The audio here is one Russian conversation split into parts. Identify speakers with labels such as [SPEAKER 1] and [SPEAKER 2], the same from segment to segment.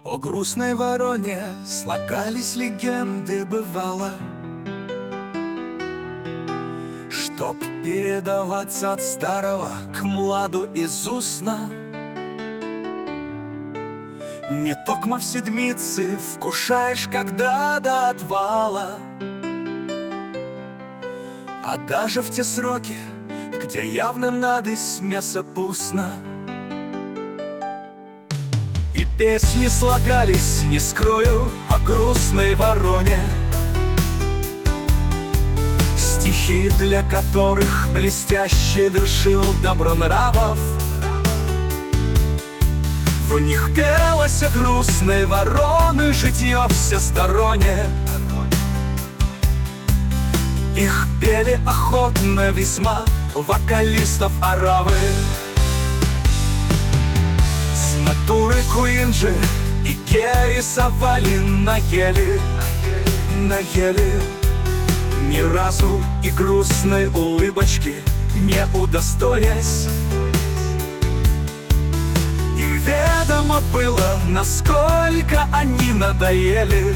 [SPEAKER 1] О грустной вороне слагались легенды, бывало, чтоб передаваться от старого к младу из устно. Не токмо в седмице вкушаешь, когда до отвала, а даже в те сроки, где явно надысь мясо пустно. И песни слагались, не скрою, о грустной вороне, стихи, для которых блестяще вершил добро нравов. В них пелось о грустной вороны житье всестороннее. Их пели охотно весьма вокалистов оравы. С натуры Куинджи и Керри совали на ели, ни разу и грустной улыбочки не удостоясь. Им ведомо было, насколько они надоели,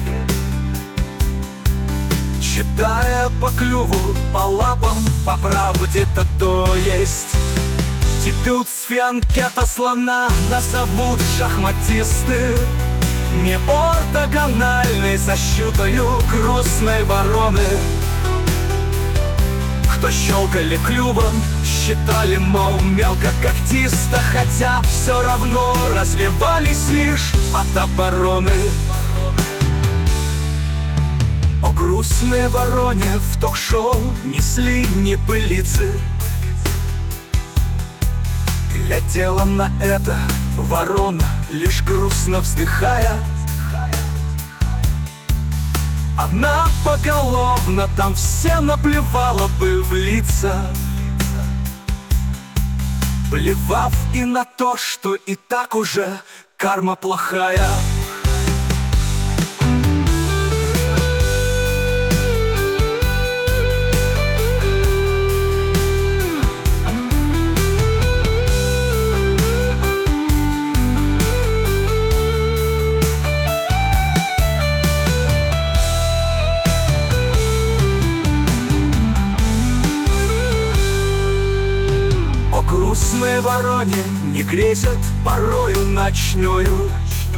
[SPEAKER 1] читая по клюву, по лапам, по правде-то то есть. Дебют с фианкета слона назовут шахматисты, не ортогональной защитою грустной вороны. Кто щелкали клювом, считали, мол, мелко когтисто, хотя все равно развивались лишь от обороны. О грустной вороне в ток-шоу несли небылицы. Глядела на это ворона, лишь грустно вздыхая. Она поголовно там все наплевала бы в лица, плевав и на то, что и так уже карма плохая. Грустной вороне не грезят порою ночною.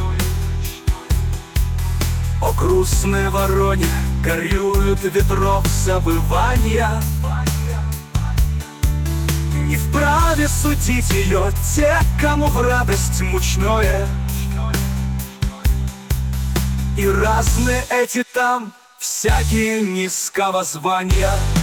[SPEAKER 1] О грустной вороне горюют ветров завывания. Не вправе судить ее те, кому в радость мучное. И разные эти там всякие низкого звания.